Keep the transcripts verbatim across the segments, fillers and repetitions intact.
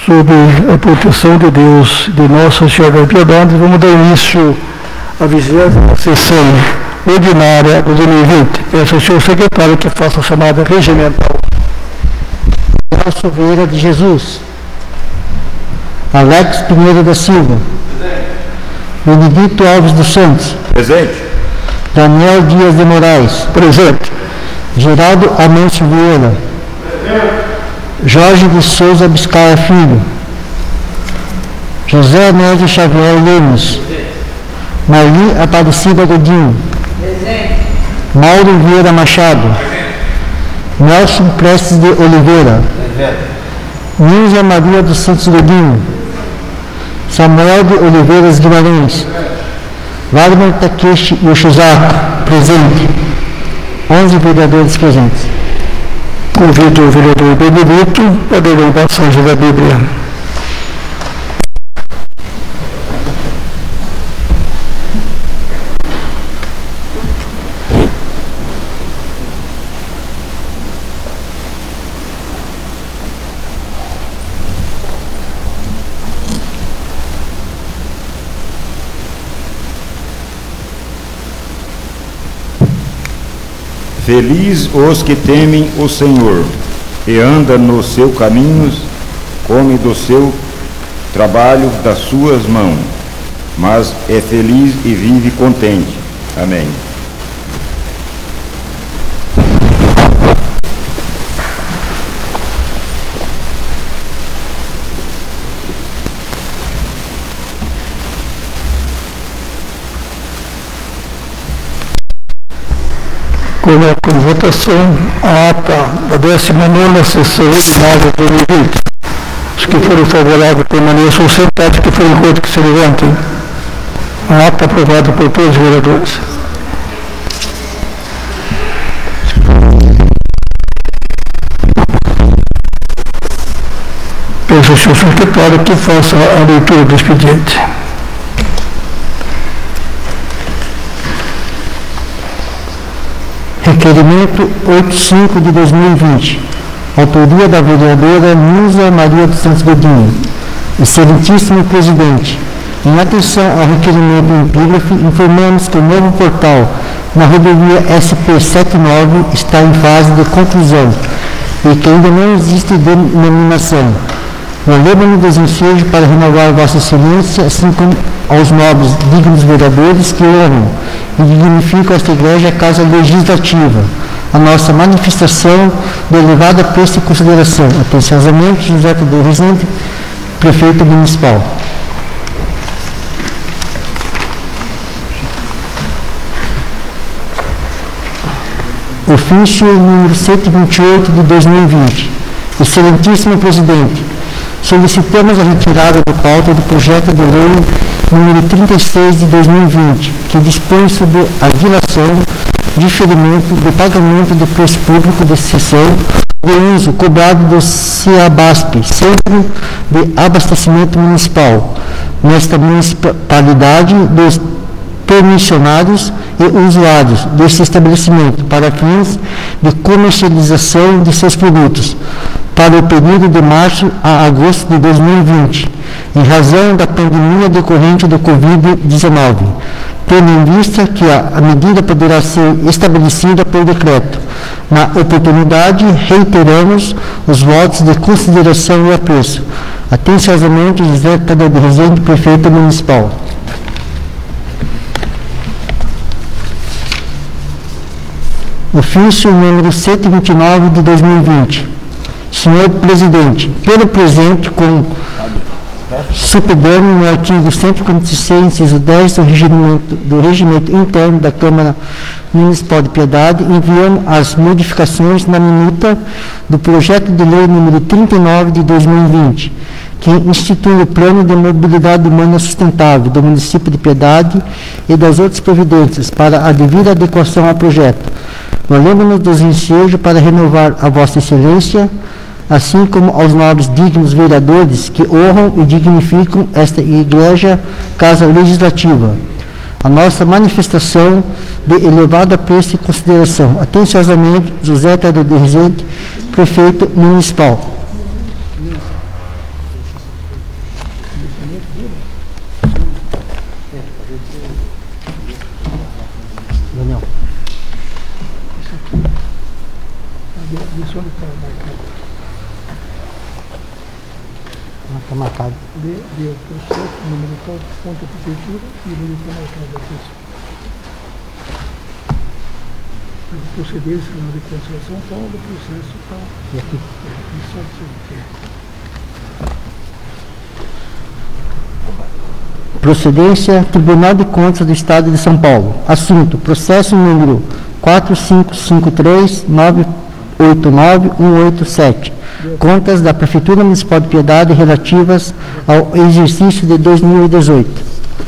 sob a proteção de Deus, de Nossa Senhora da Piedade, vamos dar início à vigésima sessão ordinária de dois mil e vinte. Peço ao senhor secretário que faça a chamada regimental. Celso Vieira de Jesus. Alex Pinheiro da Silva. Benedito Alves dos Santos. Presente. Daniel Dias de Moraes. Presente. Geraldo Amâncio Vieira. Presente. Jorge de Souza Biscaia Filho. José Nédio Xavier Lemos. Marli Aparecida Godinho. Presente. Mauro Vieira Machado. Nelson Prestes de Oliveira. Nilza Maria dos Santos Godinho. Samuel de Oliveiras Guimarães. Wagner Takeshi Yoshizaki. Presente. onze vereadores presentes. Convido o vereador Benedito para dar uma passagem da Bíblia. Feliz os que temem o Senhor e andam nos seus caminhos, come do seu trabalho das suas mãos, mas é feliz e vive contente. Amém. Coloco em votação a ata da décima nona sessão ordinária de dois mil e vinte. Os que forem favoráveis permaneçam sentados, que forem contra que se levantem. A ata aprovada por todos os vereadores. Peço ao senhor secretário que faça a leitura do expediente. Requerimento oitenta e cinco de dois mil e vinte. Autoria da vereadora Nilza Maria dos Santos Godinho. Excelentíssimo Presidente, em atenção ao requerimento em epígrafe, informamos que o novo portal na rodovia S P setenta e nove está em fase de conclusão e que ainda não existe denominação. Valemos-nos dos ensejos para renovar Vossa Excelência, assim como aos nobres, dignos vereadores que honram e dignificam esta Igreja Casa Legislativa, a nossa manifestação de elevada apreço e consideração. Atenciosamente, José Tadeu Rezende, Prefeito Municipal. Ofício número cento e vinte e oito de dois mil e vinte. Excelentíssimo Presidente, solicitamos a retirada da pauta do projeto de lei número trinta e seis de dois mil e vinte, que dispõe sobre a dilação, diferimento do pagamento do preço público de cessão de uso cobrado do CEABASP, Centro de Abastecimento Municipal, nesta municipalidade dos permissionários e usuários desse estabelecimento para fins de comercialização de seus produtos, para o período de março a agosto de dois mil e vinte, em razão da pandemia decorrente do covid dezenove, tendo em vista que a, a medida poderá ser estabelecida por decreto. Na oportunidade, reiteramos os votos de consideração e apreço. Atenciosamente, José Tadeu Rezende, Prefeito Municipal. Ofício número cento e vinte e nove de dois mil e vinte. Senhor Presidente, pelo presente, com supedando no artigo cento e quarenta e seis, inciso dez do regimento, do regimento interno da Câmara Municipal de Piedade, enviamos as modificações na minuta do projeto de lei número trinta e nove de dois mil e vinte, que institui o Plano de Mobilidade Humana Sustentável do município de Piedade e das outras providências para a devida adequação ao projeto. Valemos-nos dos ensejos para renovar a Vossa Excelência, assim como aos nobres dignos vereadores que honram e dignificam esta Igreja Casa Legislativa, a nossa manifestação de elevado apreço e consideração. Atenciosamente, José Tadeu Rezende, Prefeito Municipal. Daniel. Isso onde está marcado. Está marcado. Dê, dê o processo, número tal, ponto de prefeitura e o número está marcado aqui. Procedência na reconstrução, tal, do processo tal. E aqui? Isso aqui. Procedência, Tribunal de Contas do Estado de São Paulo. Assunto, processo número quatro cinco cinco três nove oito nove um oito sete. Contas da Prefeitura Municipal de Piedade relativas ao exercício de dois mil e dezoito.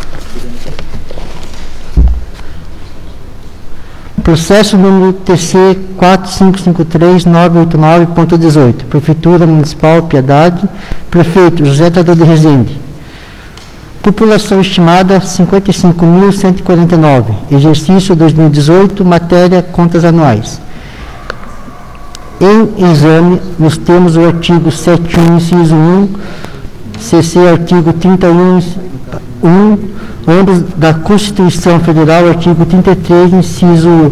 Processo número T C quatro cinco cinco três nove oito nove ponto dezoito. Prefeitura Municipal Piedade. Prefeito José Tadeu de Rezende. População estimada cinquenta e cinco mil cento e quarenta e nove. Exercício dois mil e dezoito, matéria contas anuais. Em exame, nós temos o artigo setenta e um, inciso um, C C artigo trinta e um, um, ambos da Constituição Federal, artigo trinta e três, inciso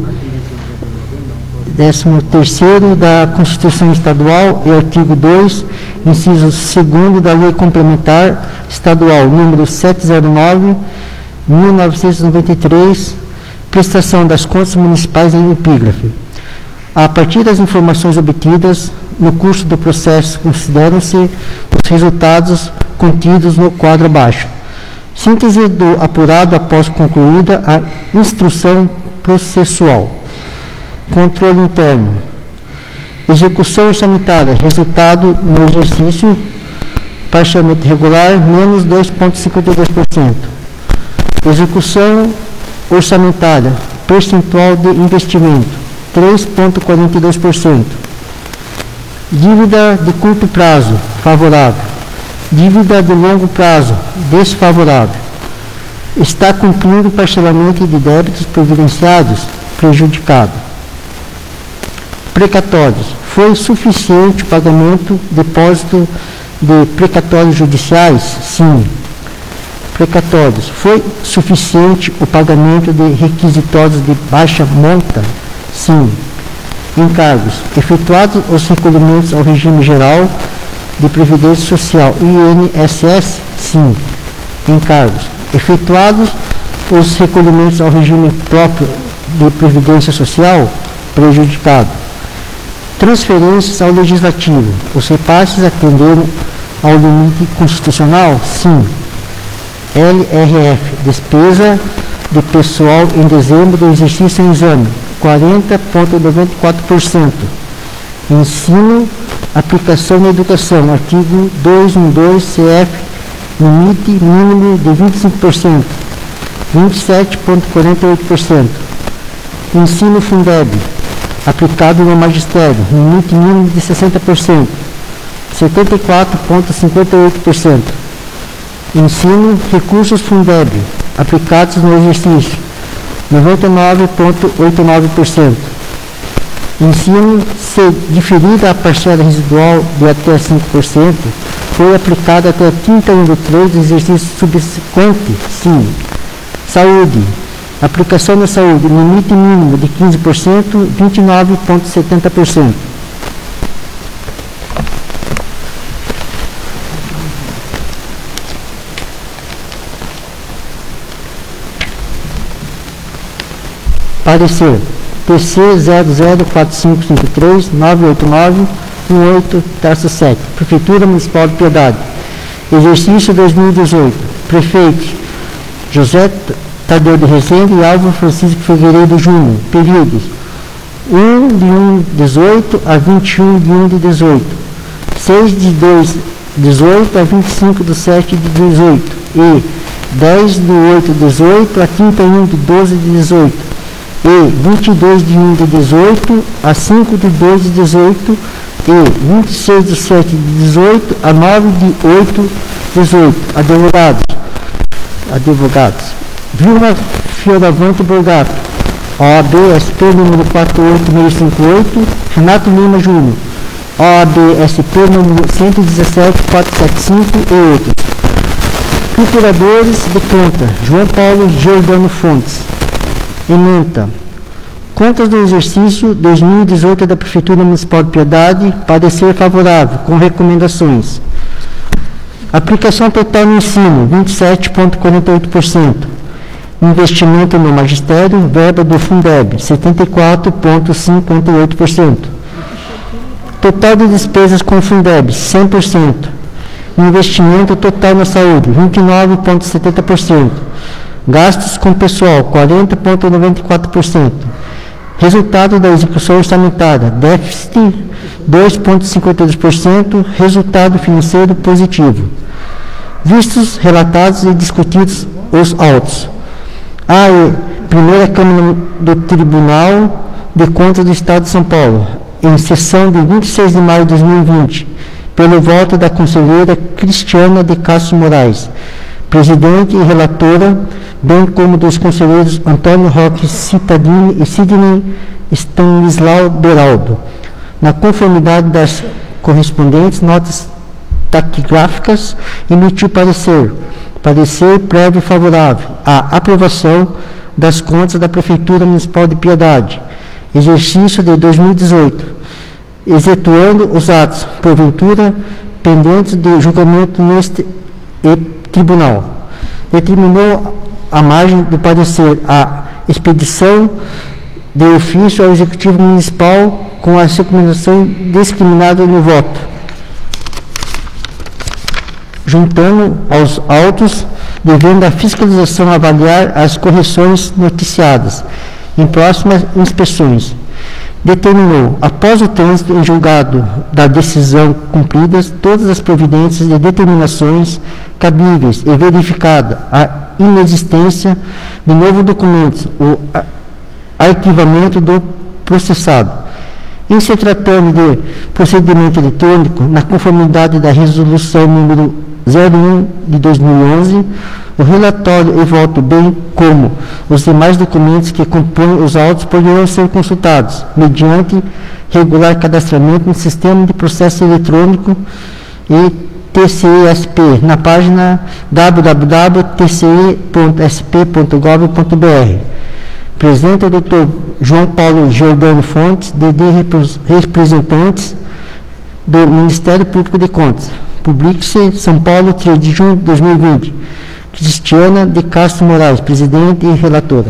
décimo terceiro da Constituição Estadual e artigo dois, inciso segundo da Lei Complementar Estadual número setecentos e nove, mil novecentos e noventa e três, prestação das contas municipais em epígrafe. A partir das informações obtidas no curso do processo, consideram-se os resultados contidos no quadro abaixo. Síntese do apurado após concluída a instrução processual. Controle interno. Execução orçamentária. Resultado no exercício parcialmente regular, menos dois vírgula cinquenta e dois por cento. Execução orçamentária. Percentual de investimento, três vírgula quarenta e dois por cento. Dívida de curto prazo, favorável. Dívida de longo prazo, desfavorável. Está cumprindo o parcelamento de débitos previdenciados, prejudicado. Precatórios. Foi suficiente o pagamento, depósito de precatórios judiciais? Sim. Precatórios. Foi suficiente o pagamento de requisitórios de baixa monta? Sim. Encargos. Efetuados os recolhimentos ao regime geral de Previdência Social, I N S S? Sim. Encargos. Efetuados os recolhimentos ao regime próprio de Previdência Social? Prejudicado. Transferências ao Legislativo. Os repasses atenderam ao limite constitucional? Sim. L R F. Despesa de pessoal em dezembro do exercício em exame, quarenta vírgula noventa e quatro por cento. Ensino, aplicação na educação, artigo duzentos e doze C F, limite mínimo de vinte e cinco por cento, vinte e sete vírgula quarenta e oito por cento. Ensino Fundeb, aplicado no magistério, limite mínimo de sessenta por cento, setenta e quatro vírgula cinquenta e oito por cento. Ensino, recursos Fundeb, aplicados no exercício, noventa e nove vírgula oitenta e nove por cento. Ensino, se diferida a parcela residual de até cinco por cento, foi aplicada até trinta e um de três do exercício subsequente? Sim. Saúde, aplicação na saúde, limite mínimo de quinze por cento, vinte e nove vírgula setenta por cento. Parecer. P C zero zero quatro cinco cinco três nove oito nove um oito sete. Prefeitura Municipal de Piedade. Exercício dois mil e dezoito. Prefeitos José Tadeu de Rezende e Álvaro Francisco Figueiredo Júnior. Períodos um de um de dezoito a vinte e um de um de dezoito. seis de dois de dezoito a vinte e cinco de sete de dezoito. E dez de oito de dezoito a trinta e um de doze de dezoito. E vinte e dois de um de dezoito a cinco de dois de dezoito e vinte e seis de sete de dezoito a nove de oito de dezoito. Advogados. Advogados. Vilma Fioravante Borgato. O A B S P número quatro oito seis cinco oito. Renato Lima Júnior. O A B S P número cento e dezessete quatrocentos e setenta e cinco e outros. Procuradores de Conta, João Paulo Giordano Fontes. Ementa. Contas do exercício dois mil e dezoito da Prefeitura Municipal de Piedade, parecer favorável, com recomendações. Aplicação total no ensino, vinte e sete vírgula quarenta e oito por cento. Investimento no magistério, verba do Fundeb, setenta e quatro vírgula cinquenta e oito por cento. Total de despesas com Fundeb, cem por cento. Investimento total na saúde, vinte e nove vírgula setenta por cento. Gastos com pessoal, quarenta vírgula noventa e quatro por cento. Resultado da execução orçamentária, déficit dois vírgula cinquenta e dois por cento, resultado financeiro positivo. Vistos, relatados e discutidos os autos. A e Primeira Câmara do Tribunal de Contas do Estado de São Paulo, em sessão de vinte e seis de maio de dois mil e vinte, pelo voto da conselheira Cristiana de Castro Moraes, presidente e relatora, bem como dos conselheiros Antônio Roque Cittadini e Sidney Stanislau Beraldo, na conformidade das correspondentes notas taquigráficas, emitiu parecer, parecer prévio favorável à aprovação das contas da Prefeitura Municipal de Piedade, exercício de dois mil e dezoito, excetuando os atos, porventura, pendentes de julgamento neste tribunal. Determinou a margem do parecer a expedição de ofício ao Executivo Municipal com a recomendação discriminada no voto, juntando aos autos, devendo a fiscalização avaliar as correções noticiadas em próximas inspeções. Determinou, após o trânsito em julgado da decisão cumpridas todas as providências de determinações cabíveis e verificada a inexistência de novo documento, o arquivamento do processado. Em se tratando de procedimento eletrônico, na conformidade da resolução número zero um de dois mil e onze, o relatório e voto, bem como os demais documentos que compõem os autos, poderão ser consultados mediante regular cadastramento no Sistema de Processo Eletrônico e T C E S P, na página w w w ponto t c e ponto s p ponto gov ponto b r. Presente o doutor João Paulo Giordano Fontes, D D representantes do Ministério Público de Contas. Publique-se, São Paulo, três de junho de dois mil e vinte. Cristiana de Castro Moraes, presidente e relatora.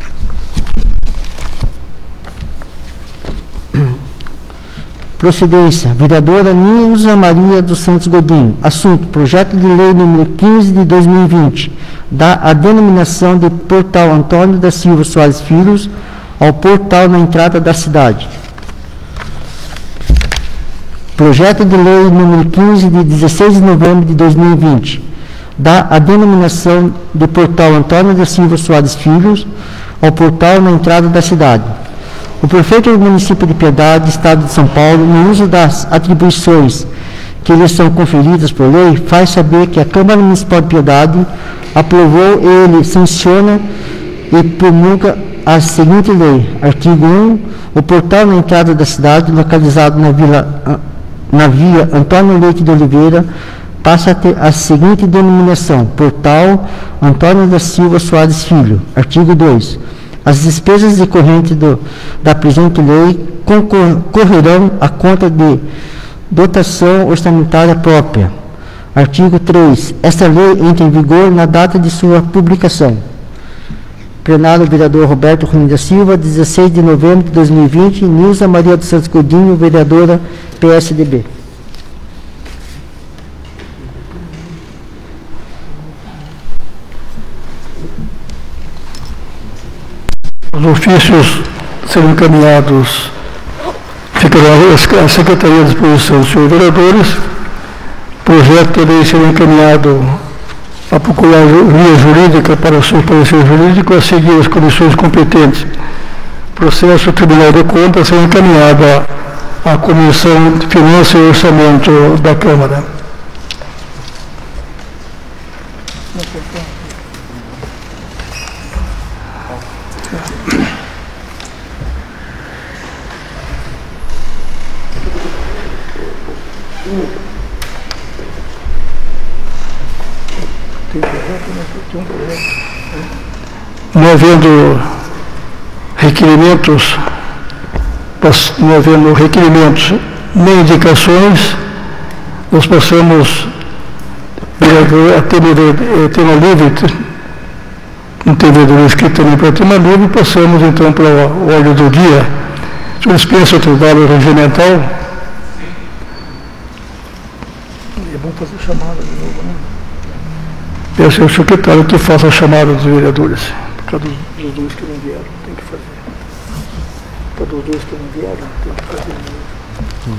Procedência, vereadora Nilza Maria dos Santos Godinho. Assunto, projeto de lei número quinze de dois mil e vinte, dá a denominação de Portal Antônio da Silva Soares Filhos ao portal na entrada da cidade. Projeto de lei número quinze de dezesseis de novembro de dois mil e vinte, dá a denominação de Portal Antônio da Silva Soares Filhos ao portal na entrada da cidade. O prefeito do município de Piedade, Estado de São Paulo, no uso das atribuições que lhe são conferidas por lei, faz saber que a Câmara Municipal de Piedade aprovou e ele sanciona e promulga a seguinte lei. Artigo um. O portal na entrada da cidade, localizado na, vila, na via Antônio Leite de Oliveira, passa a ter a seguinte denominação: Portal Antônio da Silva Soares Filho. Artigo dois. As despesas decorrentes do, da presente lei concorrerão à conta de dotação orçamentária própria. Artigo três. Esta lei entra em vigor na data de sua publicação. Plenário, vereador Roberto Rui da Silva, dezesseis de novembro de dois mil e vinte. Nilza Maria dos Santos Godinho, vereadora P S D B. Os ofícios serão encaminhados, ficarão à Secretaria à disposição dos senhores vereadores. O projeto de lei será encaminhado à procurar via jurídica para o seu parecer jurídico, a seguir as comissões competentes. O processo do Tribunal de Contas será encaminhado à Comissão de Finanças e Orçamento da Câmara. Não havendo requerimentos, não havendo requerimentos nem indicações, nós passamos a tema livre, não tem vereador inscrito também para tema livre, passamos então para a ordem do dia. Se eu dispenso o trabalho regimental, é bom fazer chamada de novo, né? Peço ao secretário que faça a chamada dos vereadores, por causa dos, dos dois que não vieram, tem que fazer. Por causa dos dois que não vieram, tem que fazer. Hum.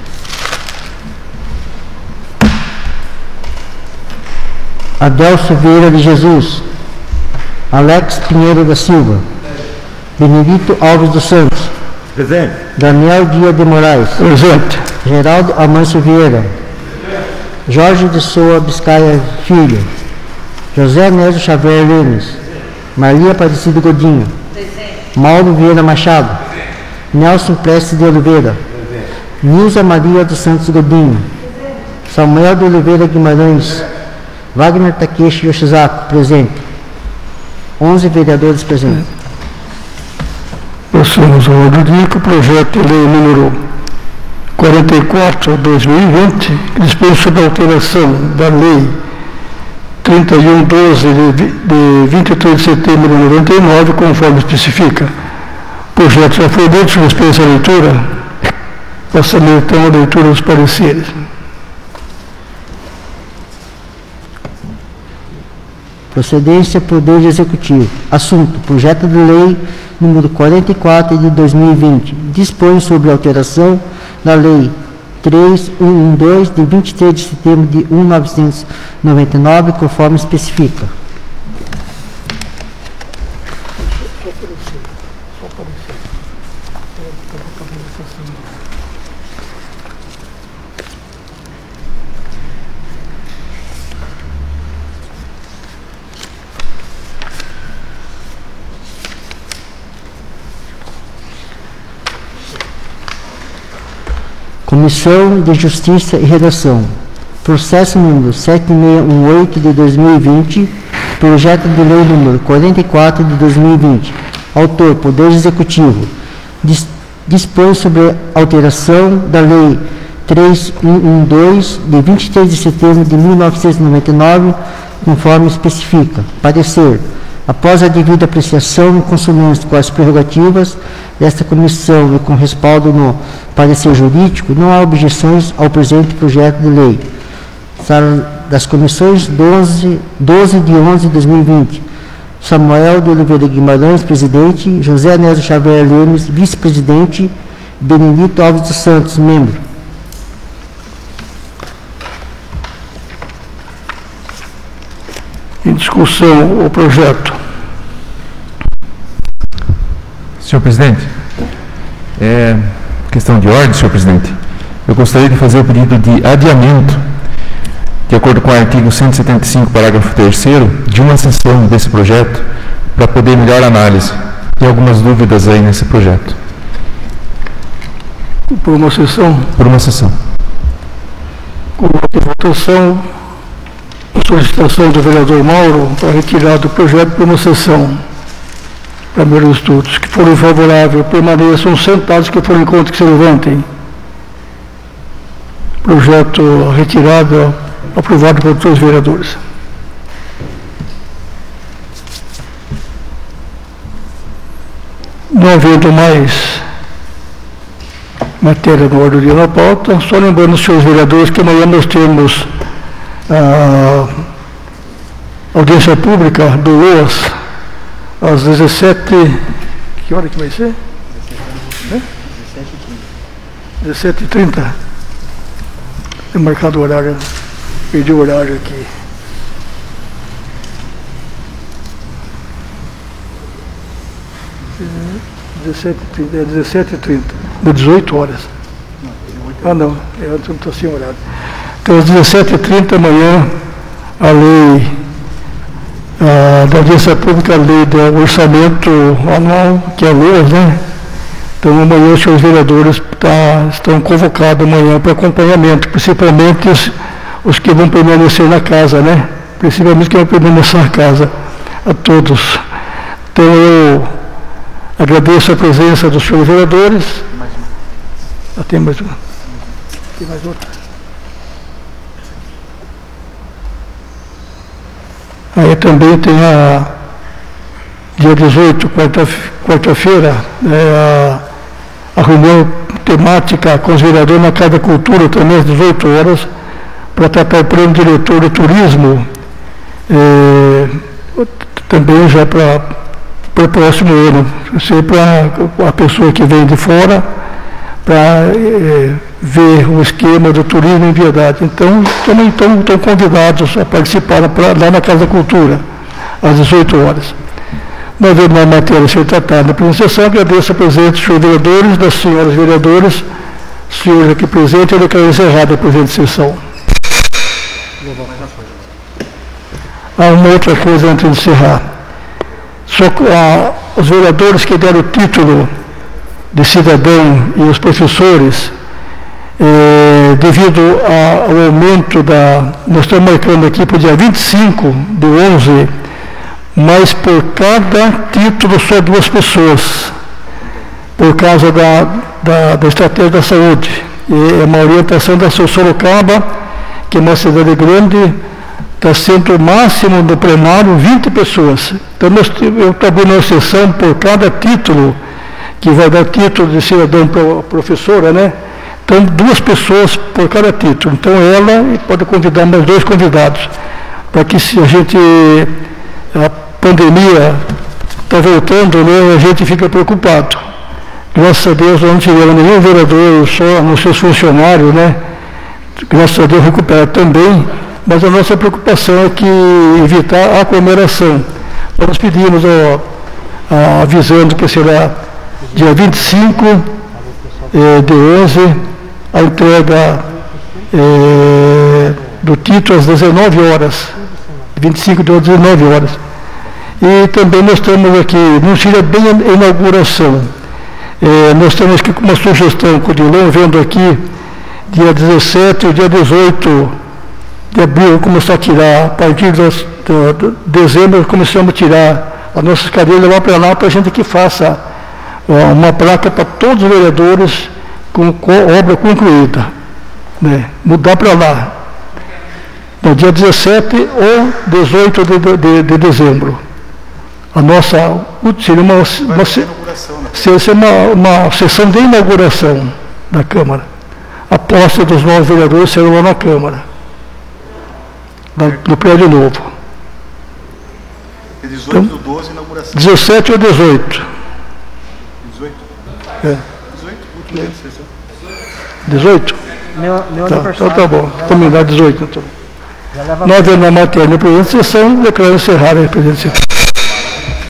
Adelso Vieira de Jesus, Alex Pinheiro da Silva, Benedito Alves dos Santos, presente. Daniel Dias de Moraes, presente. Geraldo Amâncio Vieira, Jorge de Souza Biscaia Filho, José Nésio Xavier Lemes, Maria Aparecida Godinho, presente. Mauro Vieira Machado, presente. Nelson Prestes de Oliveira, presente. Nilza Maria dos Santos Godinho, presente. Samuel de Oliveira Guimarães, Wagner Takeshi Yoshizako, presente. onze vereadores presentes. Passamos ao ordem do dia com o projeto de lei número quarenta e quatro de dois mil e vinte, que dispõe sobre a alteração da lei trinta e um doze de vinte e três de setembro de noventa e nove, conforme especifica. O projeto já foi lido, dispensa a leitura. Passamos então a leitura dos pareceres. Procedência Poder Executivo. Assunto: projeto de lei número quarenta e quatro de dois mil e vinte. Dispõe sobre a alteração da lei trezentos e doze de vinte e três de setembro de mil novecentos e noventa e nove, conforme especifica. Comissão de Justiça e Redação. Processo número sete seis um oito de dois mil e vinte. Projeto de lei número quarenta e quatro de dois mil e vinte. Autor: Poder Executivo. Dis, dispõe sobre alteração da lei trezentos e doze de vinte e três de setembro de mil novecentos e noventa e nove, conforme especifica. Parecer: após a devida apreciação e consonância com as prerrogativas desta comissão e com respaldo no parecer jurídico, não há objeções ao presente projeto de lei. Sala das Comissões doze, doze de onze de dois mil e vinte. Samuel de Oliveira Guimarães, presidente. José Nésio Xavier Lemes, vice-presidente. Benedito Alves dos Santos, membro. Em discussão o projeto. Senhor presidente, é questão de ordem, senhor presidente. Eu gostaria de fazer o pedido de adiamento, de acordo com o artigo cento e setenta e cinco, parágrafo terceiro, de uma sessão desse projeto, para poder melhor análise. Tem algumas dúvidas aí nesse projeto. Por uma sessão? Por uma sessão. Com a votação, a solicitação do vereador Mauro para retirar do projeto por uma sessão. Primeiros estudos. Que forem favoráveis, permaneçam sentados, que forem contra, que se levantem. Projeto retirado, aprovado por todos os vereadores. Não havendo mais matéria no ordem do dia na pauta, só lembrando os senhores vereadores que amanhã nós temos a audiência pública do L O A S às dezessete. Que hora que vai ser? dezessete e trinta. É marcado o horário, perdi o horário aqui. dezessete e trinta, de dezoito horas. Ah, não, eu não estou sem horário. Então, às dezessete e trinta amanhã, a lei a, da audiência pública, a lei do orçamento anual, que é a L O A S, né? Então, amanhã os seus vereadores tá, estão convocados amanhã para acompanhamento, principalmente os, os que vão permanecer na casa, né? principalmente quem vai permanecer na casa, a todos. Então eu agradeço a presença dos senhores vereadores. Ah, tem mais uma. Tem mais outra. Aí também tem a dia dezoito, quarta-feira, é, a, a reunião temática com os vereadores na Casa da Cultura, também às dezoito horas, para tratar o plano diretor do turismo, é, também já para o próximo ano, sempre a, a pessoa que vem de fora, para é, ver o esquema do turismo em Piedade. Então, também estão, estão convidados a participar pra, lá na Casa da Cultura, às dezoito horas. Não havendo mais matéria a ser tratada na primeira sessão, agradeço a presença dos senhores vereadores, das senhoras vereadoras, senhores aqui presentes, eu declaro encerrada a presente sessão. Há uma outra coisa antes de encerrar. Só, ah, os vereadores que deram o título de cidadão e os professores, eh, devido a, ao aumento da... Nós estamos marcando aqui para o dia vinte e cinco de onze, mas por cada título só duas pessoas, por causa da, da, da estratégia da saúde. E é uma orientação da Sorocaba, que é uma cidade grande, está sendo o máximo no plenário vinte pessoas. Então nós, eu estou abrindo uma sessão por cada título, que vai dar título de cidadão para a professora, né? Então, duas pessoas por cada título. Então, ela pode convidar mais dois convidados, para que se a gente, a pandemia está voltando, né, a gente fica preocupado. Graças a Deus, nós não tivemos nenhum vereador, só nos seus funcionários, né? Graças a Deus, recupera também, mas a nossa preocupação é que evitar a aglomeração. Nós pedimos, ó, a, avisando que será dia vinte e cinco eh, de onze, a entrega eh, do título às dezenove horas, vinte e cinco de onze, dezenove horas. E também nós estamos aqui, não seria bem a inauguração, eh, nós temos aqui uma sugestão com o Dilon, vendo aqui, dia dezessete e dia dezoito de abril, começar a tirar, a partir de, de, de dezembro, começamos a tirar as nossas cadeiras lá para lá, para a gente que faça uma placa para todos os vereadores com, com obra concluída, né? Mudar para lá, no dia dezessete ou dezoito de, de, de dezembro. A nossa seria uma, uma, seria uma, uma sessão de inauguração da Câmara. A posse dos novos vereadores será lá na Câmara, na, no prédio novo. dezoito do doze, inauguração. dezessete ou dezoito? É. dezoito? Meu, meu tá, aniversário. Então tá bom, combinado dezoito. Então. Nós vemos a matéria na presente sessão, declaro encerrada a presente sessão.